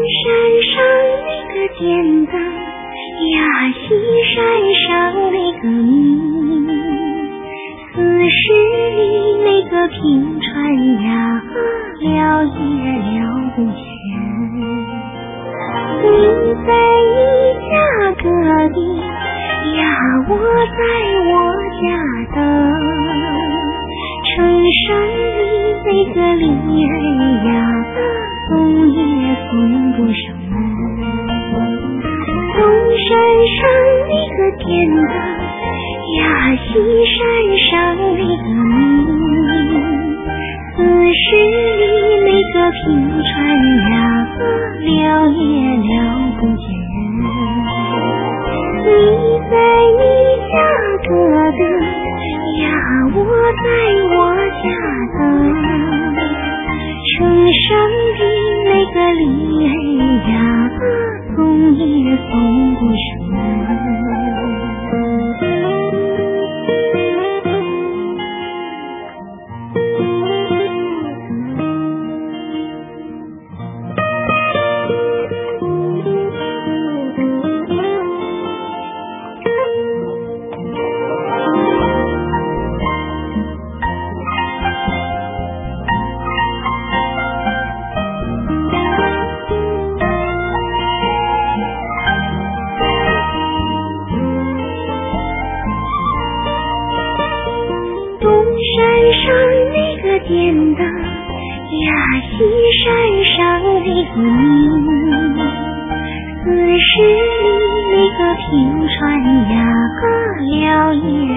山上那个点灯呀，西山上那个明，四十里那个平川呀，了也了不全。你在你家隔壁呀，我在我家等，城山里那个离人呀，送也送不上门。东山上那个点灯呀，西山上那个明，四十里那个平川呀，了也了不见。你在你家隔壁呀，我在我家等，城上的那个离人呀，送也送不上门。点灯呀，西山上那个明，四十里那个平川呀，了也